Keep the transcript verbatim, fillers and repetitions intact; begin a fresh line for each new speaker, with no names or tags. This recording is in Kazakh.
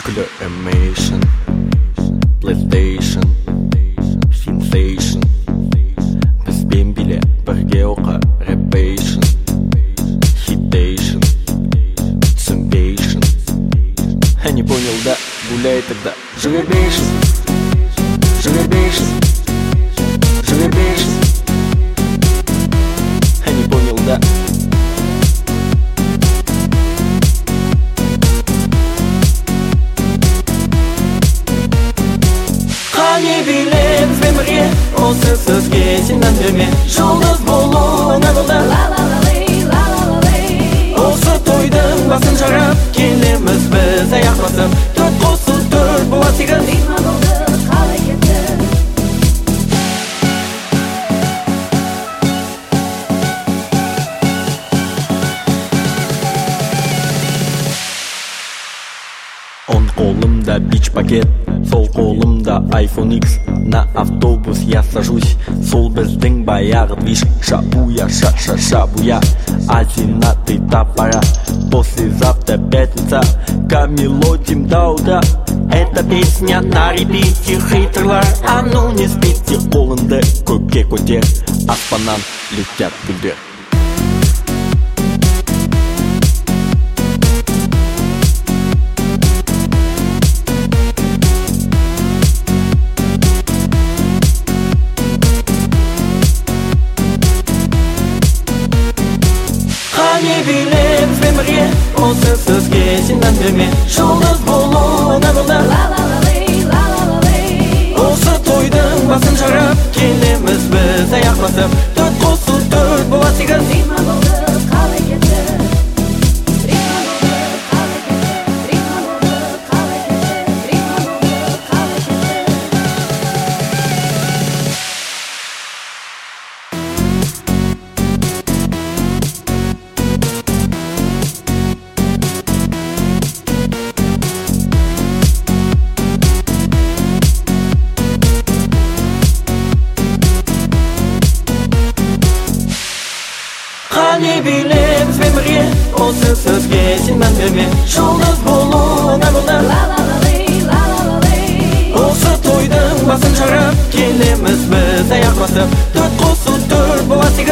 күлі эмейшн, PlayStation, Sensation. Бізбен биле бірге оқы Repation, Hitation, Түсінбейшн. Не понял, да, гуляй тогда. Живебейшн, живебейшн, живебейшн. Не понял, да. Қане билеміз бен бірге, осы сөзге сенен берме. Жұлдыз болу нағылда. Осы тойдың басын жарап, келеміз біз аяқ басып. Төрт қосыз төрт болады сегіз. Ритма болды, қалай кетті. Он қолымда бич-пакет, сол қолымда айфон икс. На автобус я сажусь, сол біздің баяғы движ. Шабуя, ша-ша-шабуя, азинаты топора. Послезавтра пятница, камелотим до утра. Эта песня на репите, хейтерлар, а ну не спите. Қолымды көкке көтер, аспаннан летят гүлдер. Қане билеміз бен бірге, осы сөзге сенен берме. Жұлдыз болу нағылда. Осы тойдың басын жарап, келеміз біз аяқ басып. Төрт қосыз төрт болады сегіз. Ритма болды, қалай кетті. Ритма болды, қалай кетті. Ритма болды, қалай кетті. Ритма болды, қалай кетті. Қане билеміз бен бірге, осы сөзге сенен берме. Жұлдыз болу нағылда. Осы тойдың басын жарап, келеміз біз аяқ басып. Төрт қосыз төрт болады сегіз.